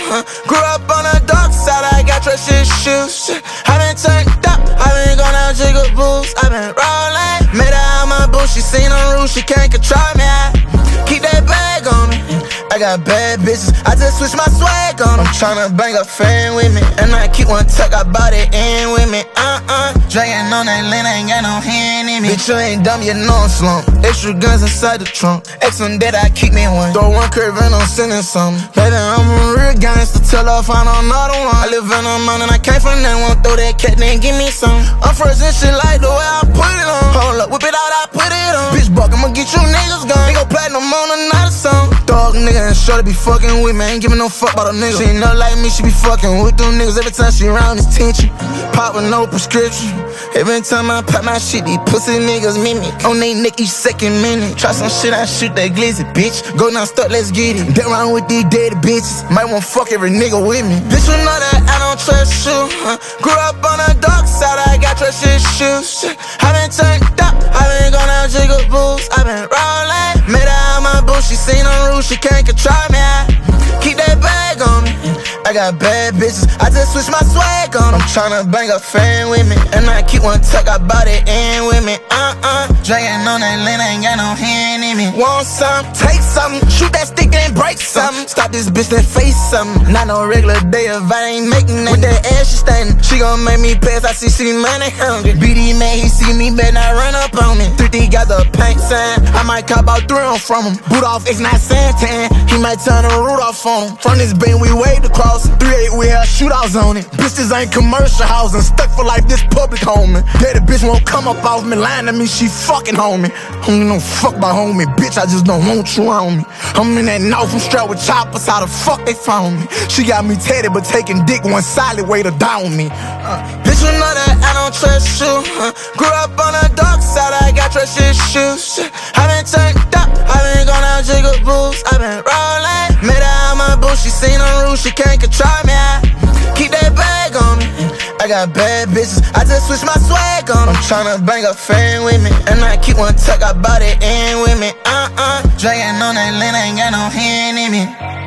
Grew up on the dark side, I got trust issues. I been turned up, I been going out jiggle boots. I been rolling, made her out my boots. She seen on roof, she can't control me. I keep that bag on me. I got bad bitches, I just switch my swag on. I'm tryna bang a fan with me, and I keep one tuck, I bought it in with me. Dragging on that lane, I ain't got no hand in me. Bitch, you ain't dumb, you know I'm slump. Extra guns inside the trunk. X on that, I keep me one. Throw one curve and I'm sending something. Baby, I'm a real gangster till I find another one. I live in a mountain, I came from that one. Throw that cat, then give me some. I'm fresh and shit like the way I put it on. Hold up, whip it out, I put it on. Bitch, buck, I'ma get you niggas gone. They gon' platinum on another song. Dog nigga and shorty be fucking with me. Ain't giving no fuck about a nigga. She ain't nothing like me, she be fucking with them niggas. Every time she around, it's tension. Pop with no prescription. Every time I pop my shit, these pussy niggas mimic. On they neck each second minute. Try some shit, I shoot that glizzy, bitch. Go down, start, let's get it. Get around with these dirty bitches. Might want fuck every nigga with me. Bitch, you know that I don't trust you. Grew up on the dark side, I got trust issues. I been turned up, I been going out jiggle boots. I been rolling, made her out my boots. She seen on roof, she can't control me. I keep that bag on me. I got bad bitches, I just switch my swag on. I'm tryna bang a fan with me, and I keep one tuck, I bought it in with me. Dragging on that lane, I ain't got no hand in me. Want some, take something, shoot that stick and break something. Stop this bitch, then face something. Not no regular day if I ain't making it. With that ass she standing, she gon' make me pass. I see she money hungry. BD man, he see me, better not run up on me. 3D got the paint sign, I might cop out 3 on from him. Boot off, it's not Santan, he might turn a root off on him. From this bin, we waved across. 3-8, we have shootouts on it. Bitches ain't commercial housing, stuck for life, this public homie. Daddy bitch won't come up off me, lying to me, she fucking homie. I don't no fuck my homie, bitch, I just don't want you on me. I'm in that north, I'm strapped with choppers, how the fuck they found me? She got me tatted, but taking dick one solid way to down me. Bitch, you know that I don't trust you. Grew up on the dark side, I got trust issues. I been turned up, I been going out jiggle boots. I been rolling, made her out my boots. She seen on roof, she can't control me. I keep that bag on me. I got bad bitches, I just switch my swag on. I'm tryna bang a fan with me, and I keep one tuck, I bought it in with me. Dragging on that lane, I ain't got no hand in me.